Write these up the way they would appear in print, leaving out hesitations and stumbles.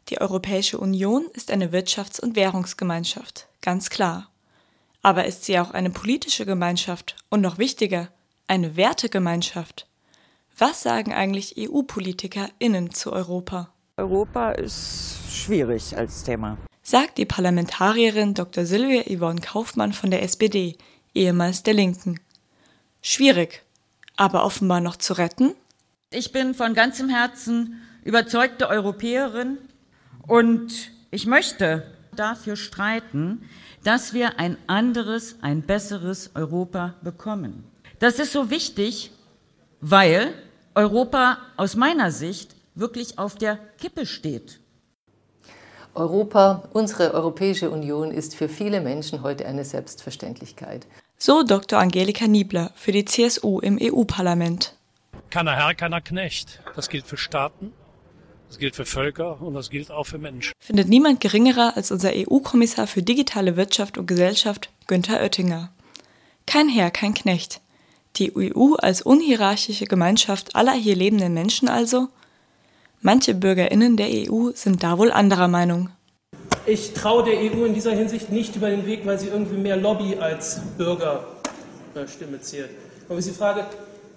Die Europäische Union ist eine Wirtschafts- und Währungsgemeinschaft, ganz klar. Aber ist sie auch eine politische Gemeinschaft und noch wichtiger, eine Wertegemeinschaft? Was sagen eigentlich EU-PolitikerInnen zu Europa? Europa ist schwierig als Thema, sagt die Parlamentarierin Dr. Sylvia Yvonne Kaufmann von der SPD, ehemals der Linken. Schwierig, aber offenbar noch zu retten? Ich bin von ganzem Herzen überzeugte Europäerin und ich möchte dafür streiten, dass wir ein anderes, ein besseres Europa bekommen. Das ist so wichtig, weil Europa aus meiner Sicht wirklich auf der Kippe steht. Europa, unsere Europäische Union, ist für viele Menschen heute eine Selbstverständlichkeit. So Dr. Angelika Niebler für die CSU im EU-Parlament. Keiner Herr, keiner Knecht. Das gilt für Staaten, das gilt für Völker und das gilt auch für Menschen. Findet niemand geringerer als unser EU-Kommissar für digitale Wirtschaft und Gesellschaft, Günther Oettinger. Kein Herr, kein Knecht. Die EU als unhierarchische Gemeinschaft aller hier lebenden Menschen also? Manche BürgerInnen der EU sind da wohl anderer Meinung. Ich traue der EU in dieser Hinsicht nicht über den Weg, weil sie irgendwie mehr Lobby als Bürgerstimme zählt. Aber ist die Frage,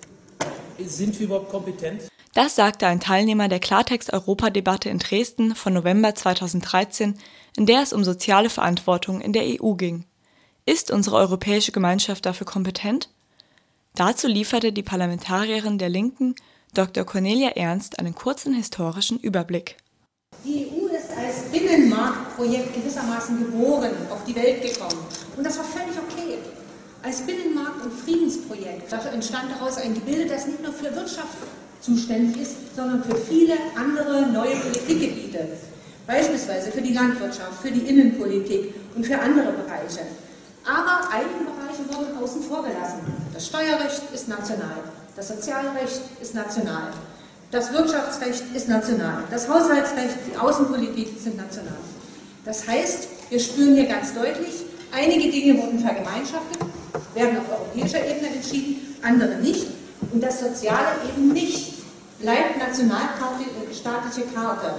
sind wir überhaupt kompetent? Das sagte ein Teilnehmer der Klartext-Europa-Debatte in Dresden von November 2013, in der es um soziale Verantwortung in der EU ging. Ist unsere europäische Gemeinschaft dafür kompetent? Dazu lieferte die Parlamentarierin der Linken, Dr. Cornelia Ernst, einen kurzen historischen Überblick. Die EU ist als Binnenmarktprojekt gewissermaßen geboren, auf die Welt gekommen. Und das war völlig okay. Als Binnenmarkt- und Friedensprojekt entstand daraus ein Gebilde, das nicht nur für Wirtschaft zuständig ist, sondern für viele andere neue Politikgebiete. Beispielsweise für die Landwirtschaft, für die Innenpolitik und für andere Bereiche. Aber einige Bereiche wurden außen vor gelassen. Das Steuerrecht ist national, das Sozialrecht ist national, das Wirtschaftsrecht ist national, das Haushaltsrecht, die Außenpolitik sind national. Das heißt, wir spüren hier ganz deutlich, einige Dinge wurden vergemeinschaftet, werden auf europäischer Ebene entschieden, andere nicht. Und das Soziale eben nicht, bleibt nationalstaatliche Karte.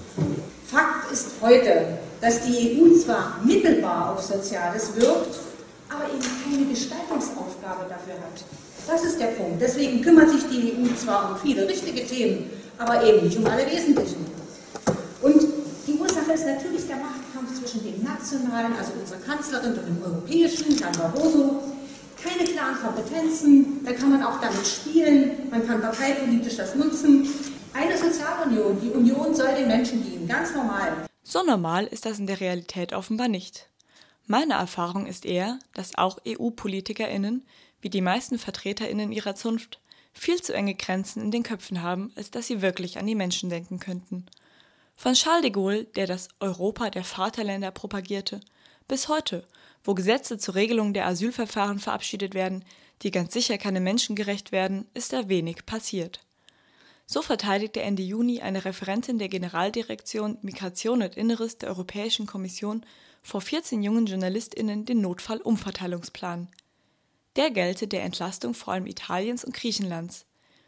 Fakt ist heute, dass die EU zwar mittelbar auf Soziales wirkt, aber eben keine Gestaltungsaufgabe dafür hat. Das ist der Punkt. Deswegen kümmert sich die EU zwar um viele richtige Themen, aber eben nicht um alle wesentlichen. Und die Ursache ist natürlich der Machtkampf zwischen dem nationalen, also unserer Kanzlerin, und dem europäischen, Herrn Barroso. Keine klaren Kompetenzen, da kann man auch damit spielen, man kann parteipolitisch das nutzen. Eine Sozialunion, die Union soll den Menschen dienen, ganz normal. So normal ist das in der Realität offenbar nicht. Meine Erfahrung ist eher, dass auch EU-PolitikerInnen, wie die meisten VertreterInnen ihrer Zunft, viel zu enge Grenzen in den Köpfen haben, als dass sie wirklich an die Menschen denken könnten. Von Charles de Gaulle, der das Europa der Vaterländer propagierte, bis heute, wo Gesetze zur Regelung der Asylverfahren verabschiedet werden, die ganz sicher keine menschengerecht werden, ist da wenig passiert. So verteidigte Ende Juni eine Referentin der Generaldirektion Migration und Inneres der Europäischen Kommission vor 14 jungen JournalistInnen den Notfallumverteilungsplan. Der gelte der Entlastung vor allem Italiens und Griechenlands.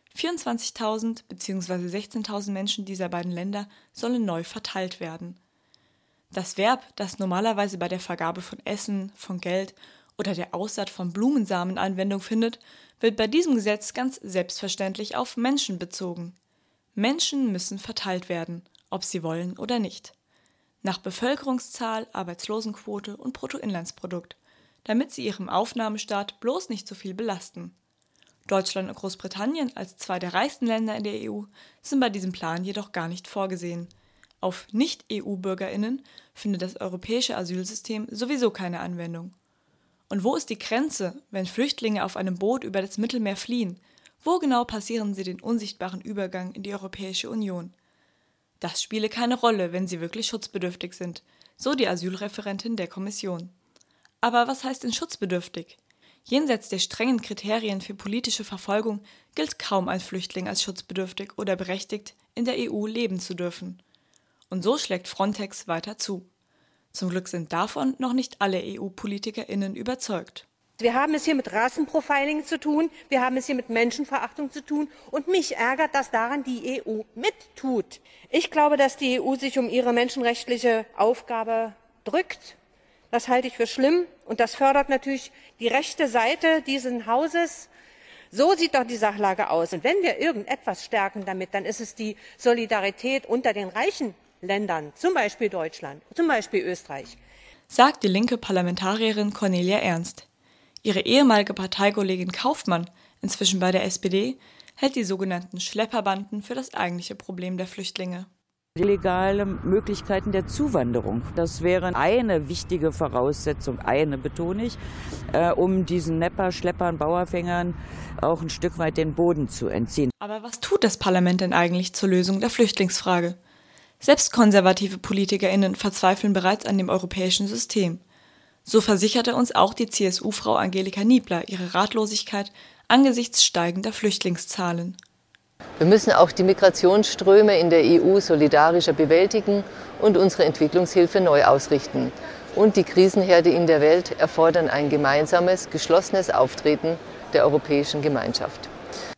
24.000 bzw. 16.000 Menschen dieser beiden Länder sollen neu verteilt werden. Das Verb, das normalerweise bei der Vergabe von Essen, von Geld oder der Aussaat von Blumensamen Anwendung findet, wird bei diesem Gesetz ganz selbstverständlich auf Menschen bezogen. Menschen müssen verteilt werden, ob sie wollen oder nicht. Nach Bevölkerungszahl, Arbeitslosenquote und Bruttoinlandsprodukt, damit sie ihrem Aufnahmestaat bloß nicht so viel belasten. Deutschland und Großbritannien als zwei der reichsten Länder in der EU sind bei diesem Plan jedoch gar nicht vorgesehen. Auf Nicht-EU-BürgerInnen findet das europäische Asylsystem sowieso keine Anwendung. Und wo ist die Grenze, wenn Flüchtlinge auf einem Boot über das Mittelmeer fliehen? Wo genau passieren sie den unsichtbaren Übergang in die Europäische Union? Das spiele keine Rolle, wenn sie wirklich schutzbedürftig sind, so die Asylreferentin der Kommission. Aber was heißt denn schutzbedürftig? Jenseits der strengen Kriterien für politische Verfolgung gilt kaum ein Flüchtling als schutzbedürftig oder berechtigt, in der EU leben zu dürfen. Und so schlägt Frontex weiter zu. Zum Glück sind davon noch nicht alle EU-PolitikerInnen überzeugt. Wir haben es hier mit Rassenprofiling zu tun, wir haben es hier mit Menschenverachtung zu tun, und mich ärgert, dass daran die EU mittut. Ich glaube, dass die EU sich um ihre menschenrechtliche Aufgabe drückt. Das halte ich für schlimm, und das fördert natürlich die rechte Seite dieses Hauses. So sieht doch die Sachlage aus. Und wenn wir irgendetwas stärken damit, dann ist es die Solidarität unter den reichen Ländern, zum Beispiel Deutschland, zum Beispiel Österreich. Sagt die linke Parlamentarierin Cornelia Ernst. Ihre ehemalige Parteikollegin Kaufmann, inzwischen bei der SPD, hält die sogenannten Schlepperbanden für das eigentliche Problem der Flüchtlinge. Illegale Möglichkeiten der Zuwanderung, das wäre eine wichtige Voraussetzung, eine betone ich, um diesen Nepper, Schleppern, Bauerfängern auch ein Stück weit den Boden zu entziehen. Aber was tut das Parlament denn eigentlich zur Lösung der Flüchtlingsfrage? Selbst konservative PolitikerInnen verzweifeln bereits an dem europäischen System. So versicherte uns auch die CSU-Frau Angelika Niebler ihre Ratlosigkeit angesichts steigender Flüchtlingszahlen. Wir müssen auch die Migrationsströme in der EU solidarischer bewältigen und unsere Entwicklungshilfe neu ausrichten. Und die Krisenherde in der Welt erfordern ein gemeinsames, geschlossenes Auftreten der europäischen Gemeinschaft.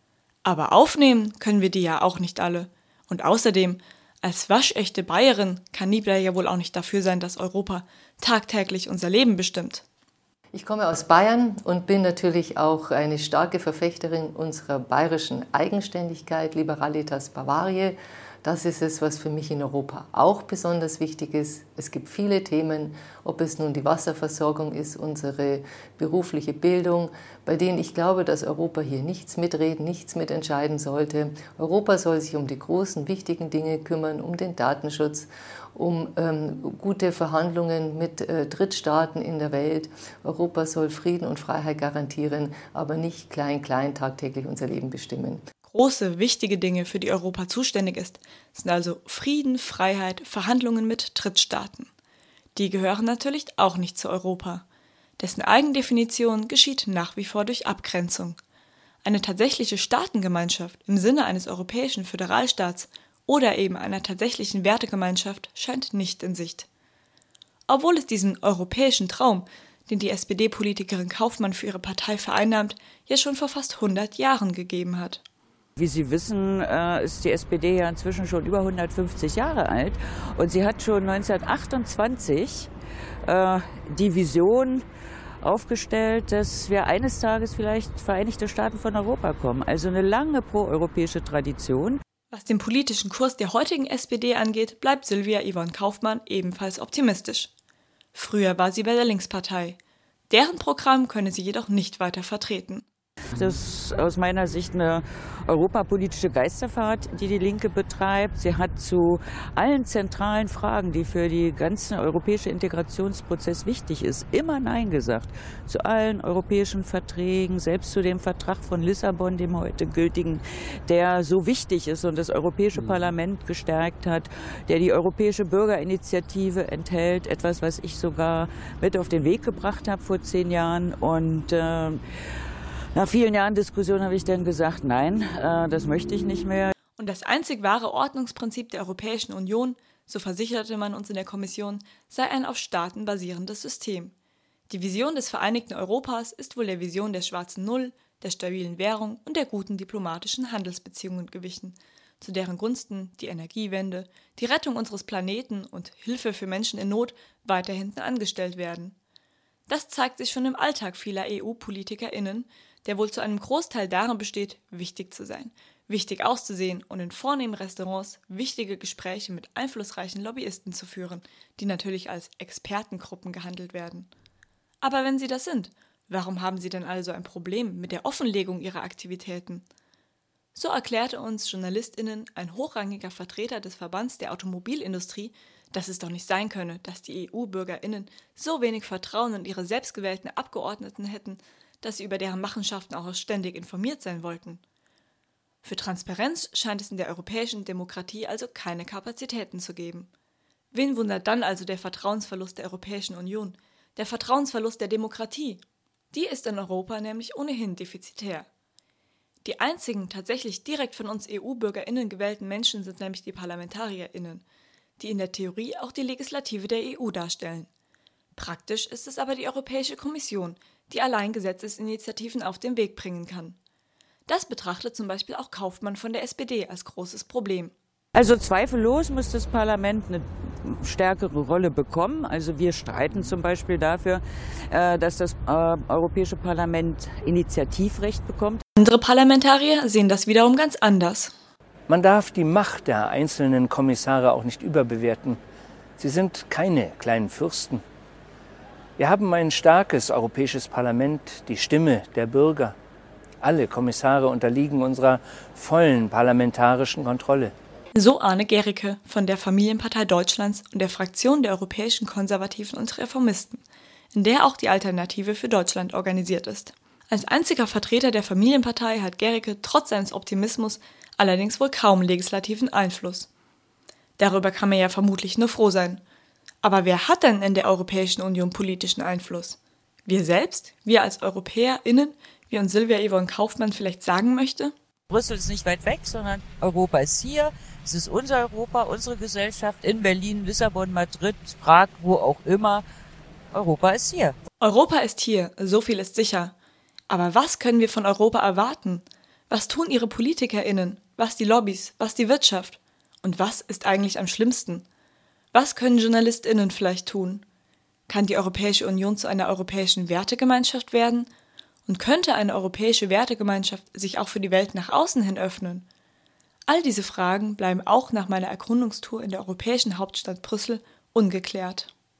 Aber aufnehmen können wir die ja auch nicht alle. Und außerdem, als waschechte Bayerin kann Niebler ja wohl auch nicht dafür sein, dass Europa tagtäglich unser Leben bestimmt. Ich komme aus Bayern und bin natürlich auch eine starke Verfechterin unserer bayerischen Eigenständigkeit, Liberalitas Bavariae. Das ist es, was für mich in Europa auch besonders wichtig ist. Es gibt viele Themen, ob es nun die Wasserversorgung ist, unsere berufliche Bildung, bei denen ich glaube, dass Europa hier nichts mitreden, nichts mitentscheiden sollte. Europa soll sich um die großen, wichtigen Dinge kümmern, um den Datenschutz, um gute Verhandlungen mit Drittstaaten in der Welt. Europa soll Frieden und Freiheit garantieren, aber nicht klein tagtäglich unser Leben bestimmen. Große, wichtige Dinge, für die Europa zuständig ist, sind also Frieden, Freiheit, Verhandlungen mit Drittstaaten. Die gehören natürlich auch nicht zu Europa. Dessen Eigendefinition geschieht nach wie vor durch Abgrenzung. Eine tatsächliche Staatengemeinschaft im Sinne eines europäischen Föderalstaats oder eben einer tatsächlichen Wertegemeinschaft scheint nicht in Sicht. Obwohl es diesen europäischen Traum, den die SPD-Politikerin Kaufmann für ihre Partei vereinnahmt, ja schon vor fast 100 Jahren gegeben hat. Wie Sie wissen, ist die SPD ja inzwischen schon über 150 Jahre alt, und sie hat schon 1928 die Vision aufgestellt, dass wir eines Tages vielleicht Vereinigte Staaten von Europa kommen. Also eine lange proeuropäische Tradition. Was den politischen Kurs der heutigen SPD angeht, bleibt Sylvia Yvonne Kaufmann ebenfalls optimistisch. Früher war sie bei der Linkspartei. Deren Programm könne sie jedoch nicht weiter vertreten. Das ist aus meiner Sicht eine europapolitische Geisterfahrt, die die Linke betreibt. Sie hat zu allen zentralen Fragen, die für den ganzen europäischen Integrationsprozess wichtig ist, immer Nein gesagt. Zu allen europäischen Verträgen, selbst zu dem Vertrag von Lissabon, dem heute gültigen, der so wichtig ist und das Europäische Parlament gestärkt hat, der die Europäische Bürgerinitiative enthält, etwas, was ich sogar mit auf den Weg gebracht habe vor 10 Jahren. Und nach vielen Jahren Diskussion habe ich dann gesagt, nein, das möchte ich nicht mehr. Und das einzig wahre Ordnungsprinzip der Europäischen Union, so versicherte man uns in der Kommission, sei ein auf Staaten basierendes System. Die Vision des vereinigten Europas ist wohl der Vision der schwarzen Null, der stabilen Währung und der guten diplomatischen Handelsbeziehungen gewichen, zu deren Gunsten die Energiewende, die Rettung unseres Planeten und Hilfe für Menschen in Not weiter hinten angestellt werden. Das zeigt sich schon im Alltag vieler EU-PolitikerInnen, der wohl zu einem Großteil darin besteht, wichtig zu sein, wichtig auszusehen und in vornehmen Restaurants wichtige Gespräche mit einflussreichen Lobbyisten zu führen, die natürlich als Expertengruppen gehandelt werden. Aber wenn sie das sind, warum haben sie denn also ein Problem mit der Offenlegung ihrer Aktivitäten? So erklärte uns JournalistInnen ein hochrangiger Vertreter des Verbands der Automobilindustrie, dass es doch nicht sein könne, dass die EU-BürgerInnen so wenig Vertrauen in ihre selbstgewählten Abgeordneten hätten, dass sie über deren Machenschaften auch ständig informiert sein wollten. Für Transparenz scheint es in der europäischen Demokratie also keine Kapazitäten zu geben. Wen wundert dann also der Vertrauensverlust der Europäischen Union, der Vertrauensverlust der Demokratie? Die ist in Europa nämlich ohnehin defizitär. Die einzigen tatsächlich direkt von uns EU-BürgerInnen gewählten Menschen sind nämlich die ParlamentarierInnen, die in der Theorie auch die Legislative der EU darstellen. Praktisch ist es aber die Europäische Kommission, die allein Gesetzesinitiativen auf den Weg bringen kann. Das betrachtet zum Beispiel auch Kaufmann von der SPD als großes Problem. Also zweifellos muss das Parlament eine stärkere Rolle bekommen. Also wir streiten zum Beispiel dafür, dass das Europäische Parlament Initiativrecht bekommt. Andere Parlamentarier sehen das wiederum ganz anders. Man darf die Macht der einzelnen Kommissare auch nicht überbewerten. Sie sind keine kleinen Fürsten. Wir haben ein starkes Europäisches Parlament, die Stimme der Bürger. Alle Kommissare unterliegen unserer vollen parlamentarischen Kontrolle. So Arne Gericke von der Familienpartei Deutschlands und der Fraktion der Europäischen Konservativen und Reformisten, in der auch die Alternative für Deutschland organisiert ist. Als einziger Vertreter der Familienpartei hat Gericke trotz seines Optimismus allerdings wohl kaum legislativen Einfluss. Darüber kann man ja vermutlich nur froh sein. Aber wer hat denn in der Europäischen Union politischen Einfluss? Wir selbst? Wir als EuropäerInnen, wie uns Sylvia Yvonne Kaufmann vielleicht sagen möchte? Brüssel ist nicht weit weg, sondern Europa ist hier. Es ist unser Europa, unsere Gesellschaft in Berlin, Lissabon, Madrid, Prag, wo auch immer. Europa ist hier. Europa ist hier, so viel ist sicher. Aber was können wir von Europa erwarten? Was tun ihre PolitikerInnen? Was die Lobbys? Was die Wirtschaft? Und was ist eigentlich am schlimmsten? Was können JournalistInnen vielleicht tun? Kann die Europäische Union zu einer europäischen Wertegemeinschaft werden? Und könnte eine europäische Wertegemeinschaft sich auch für die Welt nach außen hin öffnen? All diese Fragen bleiben auch nach meiner Erkundungstour in der europäischen Hauptstadt Brüssel ungeklärt.